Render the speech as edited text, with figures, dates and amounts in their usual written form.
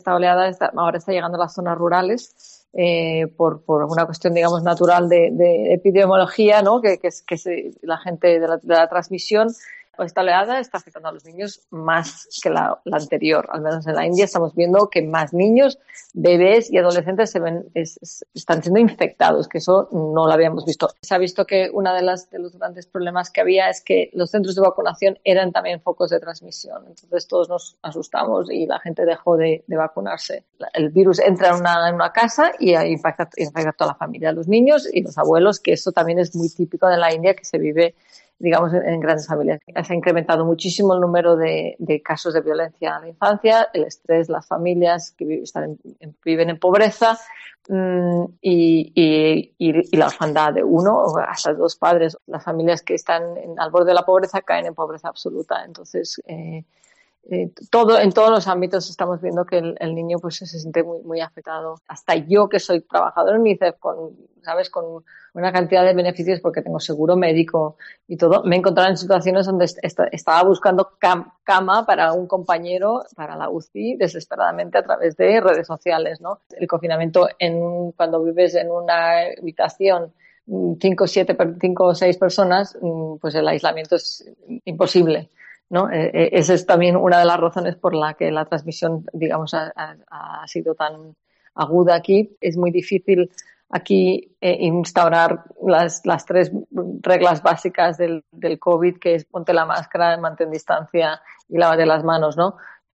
esta oleada ahora está llegando a las zonas rurales por una cuestión, digamos, natural de epidemiología, ¿no? Que es la gente de la transmisión. Esta oleada está afectando a los niños más que la anterior. Al menos en la India estamos viendo que más niños, bebés y adolescentes están siendo infectados, que eso no lo habíamos visto. Se ha visto que uno de los grandes problemas que había es que los centros de vacunación eran también focos de transmisión. Entonces todos nos asustamos y la gente dejó de vacunarse. El virus entra en una casa y infecta a toda la familia, los niños y los abuelos, que eso también es muy típico de la India, que se vive, digamos, en grandes familias. Se ha incrementado muchísimo el número de casos de violencia en la infancia, el estrés, las familias que viven en pobreza y la orfandad de uno o hasta dos padres. Las familias que están al borde de la pobreza caen en pobreza absoluta. Entonces, en todos los ámbitos estamos viendo que el niño pues se siente muy, muy afectado. Hasta yo, que soy trabajador en UNICEF con una cantidad de beneficios porque tengo seguro médico y todo, me he encontrado en situaciones donde estaba buscando cama para un compañero para la UCI desesperadamente a través de redes sociales, ¿no? El confinamiento cuando vives en una habitación 5 o 6 personas, pues el aislamiento es imposible, ¿no? Esa es también una de las razones por la que la transmisión, digamos, ha sido tan aguda aquí. Es muy difícil aquí instaurar las 3 reglas básicas del COVID, que es ponte la máscara, mantén distancia y lávate las manos, ¿no?